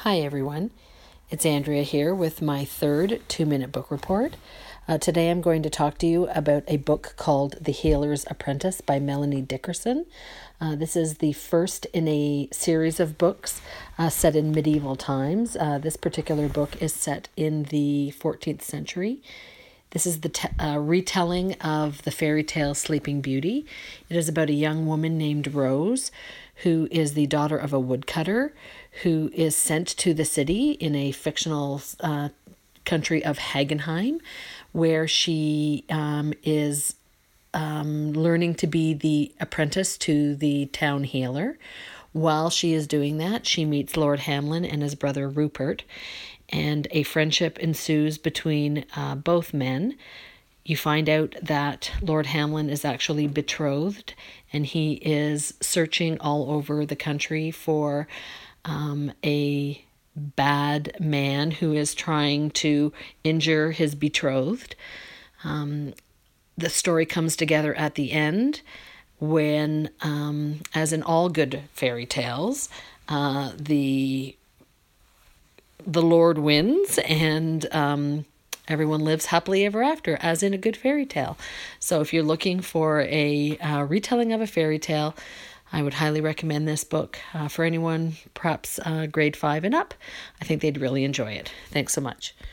Hi everyone, it's Andrea here with my third 2-minute book report. Today I'm going to talk to you about a book called The Healer's Apprentice by Melanie Dickerson. This is the first in a series of books set in medieval times. This particular book is set in the 14th century. This is the retelling of the fairy tale Sleeping Beauty. It is about a young woman named Rose, who is the daughter of a woodcutter, who is sent to the city in a fictional country of Hagenheim, where she is learning to be the apprentice to the town healer. While she is doing that, she meets Lord Hamlin and his brother Rupert, and a friendship ensues between both men. You find out that Lord Hamlin is actually betrothed, and he is searching all over the country for a bad man who is trying to injure his betrothed. The story comes together at the end when, as in all good fairy tales, the Lord wins and everyone lives happily ever after, as in a good fairy tale. So if you're looking for a retelling of a fairy tale, I would highly recommend this book for anyone, perhaps grade 5 and up. I think they'd really enjoy it. Thanks so much.